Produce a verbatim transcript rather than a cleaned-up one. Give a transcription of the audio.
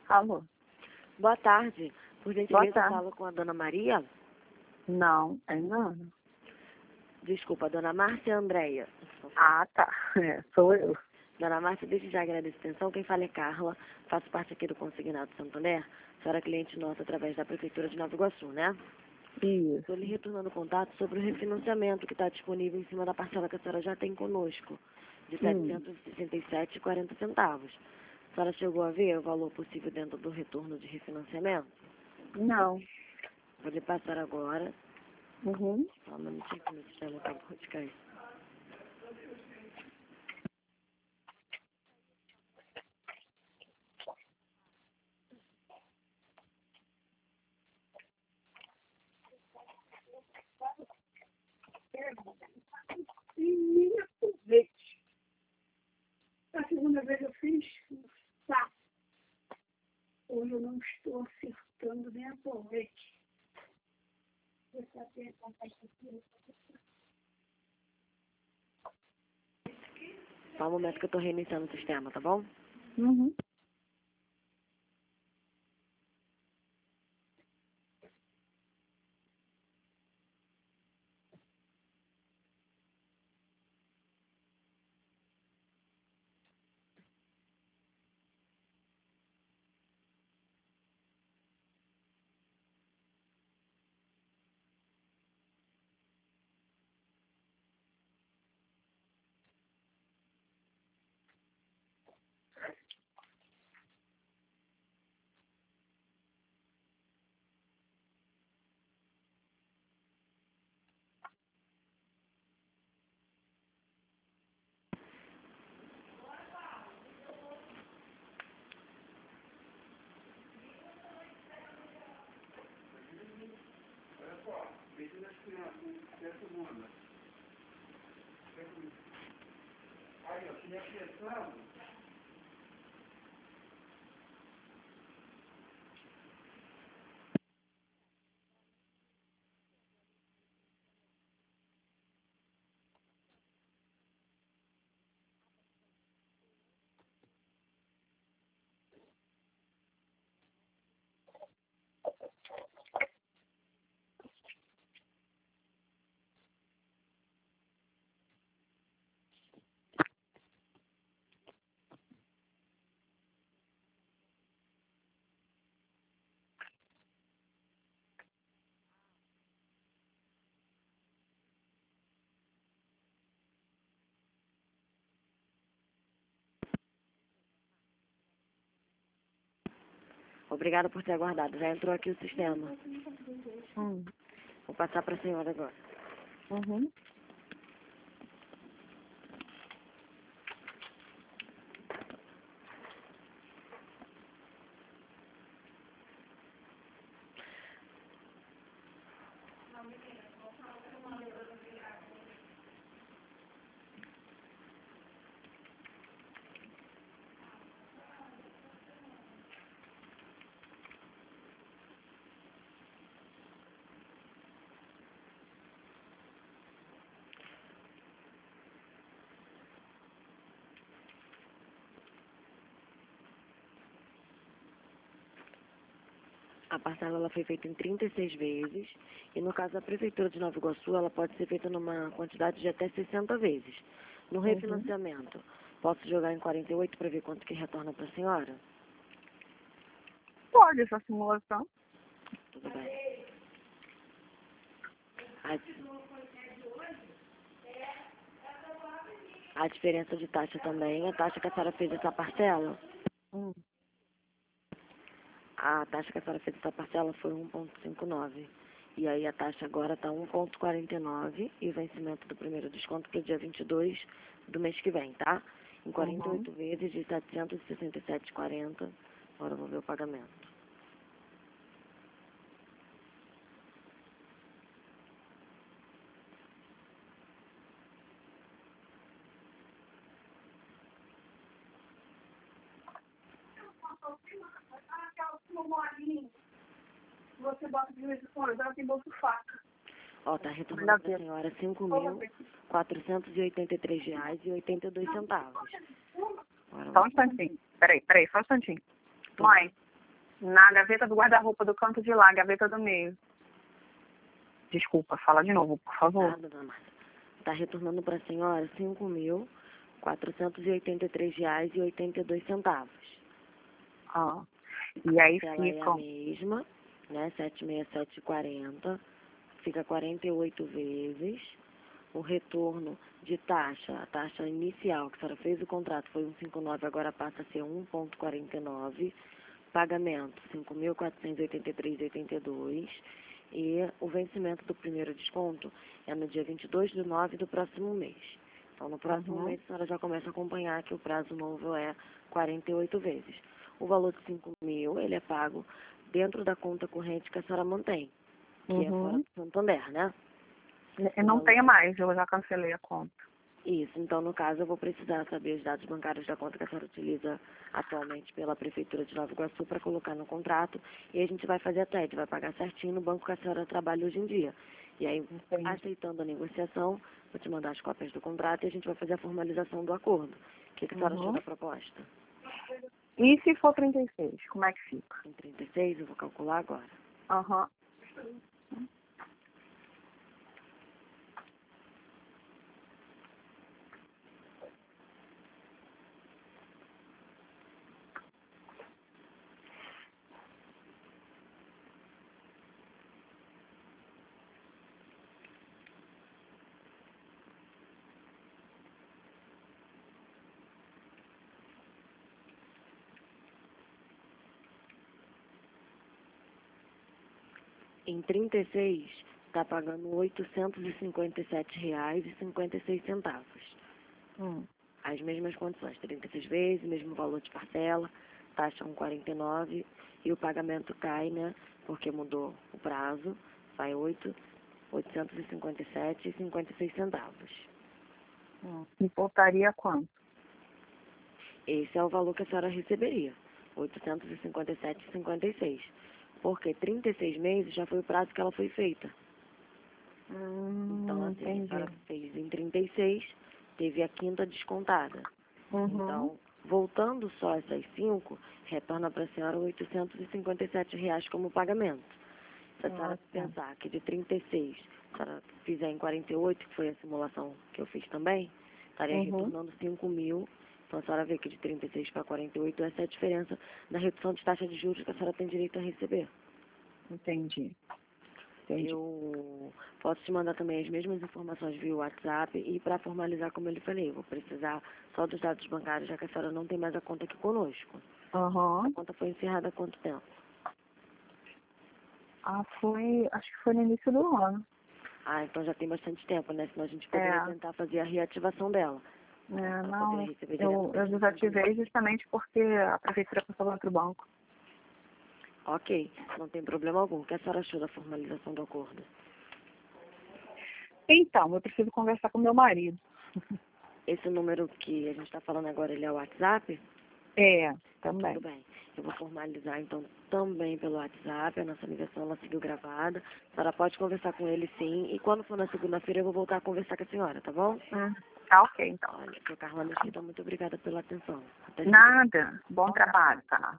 Alô? Boa tarde. Por Boa gentileza, tarde. falo com a dona Maria. Não, ainda não. Desculpa, a dona Márcia Andréia. Ah, tá. É, sou eu. Dona Márcia, desde já agradeço a atenção. Quem fala é Carla. Faço parte aqui do Consignado Santander. A senhora é cliente nossa através da Prefeitura de Nova Iguaçu, né? Isso. Estou lhe retornando contato sobre o refinanciamento que está disponível em cima da parcela que a senhora já tem conosco, de Hum. setecentos e sessenta e sete reais e quarenta centavos. A senhora chegou a ver o valor possível dentro do retorno de refinanciamento? Não. Vou lhe passar agora. Uhum. Só um minutinho que meu sistema acabou de cair. Menina, sorvete. A segunda vez eu fiz tá. Hoje eu não estou acertando nem a sorvete. Deixa eu ver a caixa aqui. Só um momento que eu estou reiniciando o sistema, tá bom? Uhum. Obrigada por ter aguardado. Já entrou aqui o sistema. Hum. Vou passar para a senhora agora. Uhum. A parcela ela foi feita em trinta e seis vezes e no caso da Prefeitura de Nova Iguaçu, ela pode ser feita numa quantidade de até sessenta vezes. No refinanciamento, posso jogar em quarenta e oito para ver quanto que retorna para a senhora? Pode essa simulação. Tudo bem. A, a diferença de taxa também, a taxa que a senhora fez essa parcela, Hum. a taxa que a senhora fez essa parcela foi um vírgula cinquenta e nove. E aí a taxa agora está um vírgula quarenta e nove e o vencimento do primeiro desconto para o dia vinte e dois do mês que vem, tá? Em quarenta e oito Uhum. vezes de setecentos e sessenta e sete reais e quarenta centavos. Agora eu vou ver o pagamento. Aquela sua molinha. Você bota de vez em quando, ela tem bolso faca. Ó, tá retornando para a senhora cinco mil quatrocentos e oitenta e três reais e oitenta e dois centavos. Agora Só um vou- instantinho. Peraí, peraí, só um instantinho. Tô. Mãe, Na gaveta do guarda-roupa do canto de lá, gaveta do meio. Desculpa, fala de novo, por favor. Tá, dona Marta? Tá retornando para a senhora cinco mil quatrocentos e oitenta e três reais e oitenta e dois centavos. Ah. E aí Ela é a ficam... mesma, né? sete mil seiscentos e quarenta. Fica quarenta e oito vezes. O retorno de taxa, a taxa inicial que a senhora fez o contrato foi um vírgula cinquenta e nove, agora passa a ser um vírgula quarenta e nove. Pagamento cinco mil quatrocentos e oitenta e três reais e oitenta e dois centavos. E o vencimento do primeiro desconto é no dia vinte e dois de nove do próximo mês. Então, no próximo Uhum. mês, a senhora já começa a acompanhar que o prazo novo é quarenta e oito vezes. O valor de cinco mil, ele é pago dentro da conta corrente que a senhora mantém, que é fora Uhum. do Santander, né? Eu não tenho mais, eu já cancelei a conta. Isso, então no caso eu vou precisar saber os dados bancários da conta que a senhora utiliza atualmente pela Prefeitura de Nova Iguaçu para colocar no contrato e a gente vai fazer a T E D, vai pagar certinho no banco que a senhora trabalha hoje em dia. E aí, Entendi. aceitando a negociação, vou te mandar as cópias do contrato e a gente vai fazer a formalização do acordo. O que, que a senhora achou Uhum. da proposta? E se for trinta e seis, como é que fica? Em trinta e seis, eu vou calcular agora. Aham. Em trinta e seis, está pagando oitocentos e cinquenta e sete reais e cinquenta e seis centavos. Hum. As mesmas condições, trinta e seis vezes, mesmo valor de parcela, taxa um vírgula quarenta e nove e o pagamento cai, né, porque mudou o prazo, sai oito, oitocentos e cinquenta e sete e cinquenta e seis centavos. Hum. E voltaria quanto? Esse é o valor que a senhora receberia, oitocentos e cinquenta e sete e cinquenta e seis, porque trinta e seis meses já foi o prazo que ela foi feita. Hum, Então, assim, a entendi. senhora fez em trinta e seis, teve a quinta descontada. Uhum. Então, voltando só essas cinco, retorna para a senhora oitocentos e cinquenta e sete reais como pagamento. Se a senhora Nossa. pensar que de trinta e seis, se a senhora fizer em quarenta e oito, que foi a simulação que eu fiz também, estaria Uhum. retornando cinco mil. Então, a senhora vê que de trinta e seis para quarenta e oito, essa é a diferença da redução de taxa de juros que a senhora tem direito a receber. Entendi. Entendi. Eu posso te mandar também as mesmas informações via WhatsApp e para formalizar, como eu lhe falei, eu vou precisar só dos dados bancários, já que a senhora não tem mais a conta aqui conosco. Aham. A conta foi encerrada há quanto tempo? Ah, foi, acho que foi no início do ano. Ah, então já tem bastante tempo, né? Senão a gente poderia É. tentar fazer a reativação dela. É, Pra não, poder receber eu, diretamente eu do desativei Santander. justamente porque a prefeitura passou lá pro banco. Ok, não tem problema algum. O que a senhora achou da formalização do acordo? Então, eu preciso conversar com meu marido. Esse número que a gente está falando agora, ele é o WhatsApp? É, também. Tudo bem. Eu vou formalizar, então, também pelo WhatsApp. A nossa ligação, ela seguiu gravada. A senhora pode conversar com ele, sim. E quando for na segunda-feira, eu vou voltar a conversar com a senhora, tá bom? Hum, tá ok, então. Olha, sou Carla Mesquita, muito obrigada pela atenção. Até Nada. Bom trabalho, tá?